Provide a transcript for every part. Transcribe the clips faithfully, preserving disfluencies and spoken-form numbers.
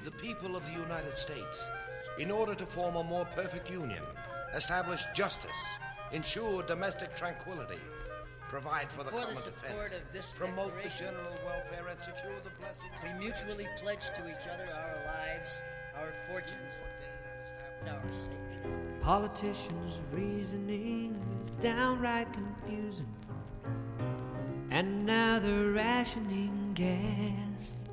the people of the United States, in order to form a more perfect union, establish justice, ensure domestic tranquility, provide for the For common the support defense, of this promote the declaration, general welfare, and secure the blessings. we mutually pledge to each other our lives, our fortunes, and our safety. Politicians' reasoning is downright confusing, and now they're rationing gas.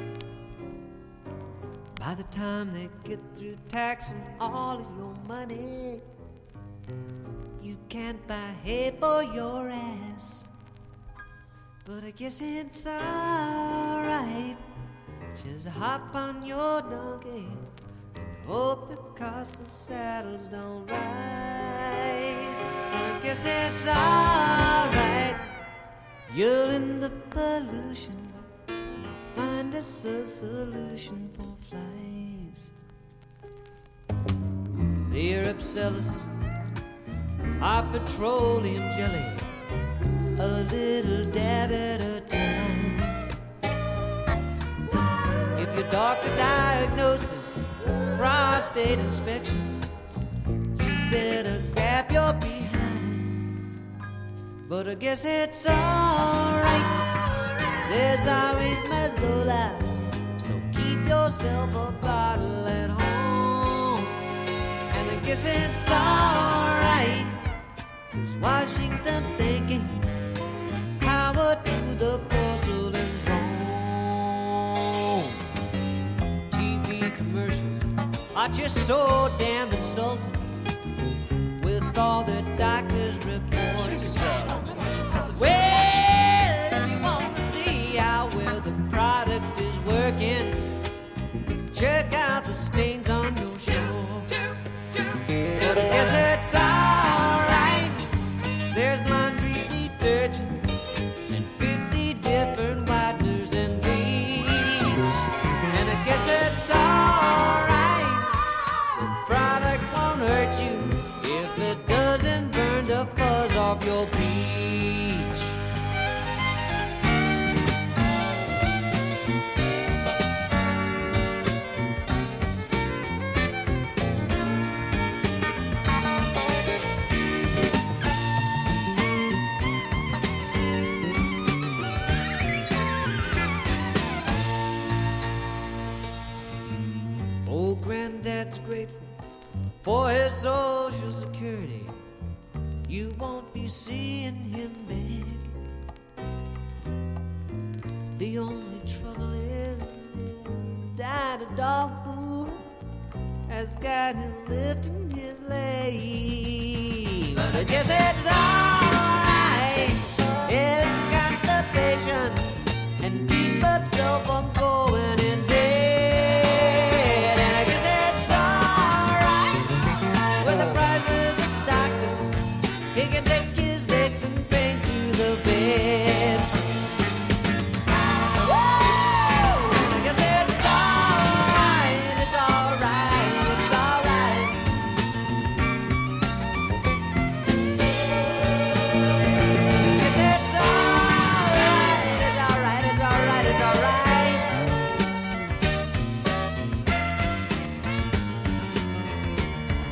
By the time they get through taxing all of your money, you can't buy hay for your ass. But I guess it's alright, just hop on your donkey and hope the cost of saddles don't rise. I guess it's alright, you'll end the pollution, find us a solution for flies. The Arab sell us our petroleum jelly, a little dab at a time. If your doctor diagnoses prostate inspection, you better grab your behind. But I guess it's alright, there's always Mazzola, so keep yourself a bottle at home. And I guess it's alright, 'cause Washington's thinking, power to the porcelain throne. T V commercials are just so damn insulting, with all the doctors' reports. Well, if you want to see how well the product is working, check out the stains on your shorts. But I guess it's alright, there's laundry detergents and fifty different whiteners and bleach. And I guess it's alright, the product won't hurt you if it doesn't burn the fuzz off your peach. Old granddad's grateful for his social security. You won't be seeing him beg. The only trouble is, is died a dog food has got him lifting his leg. But I guess it's all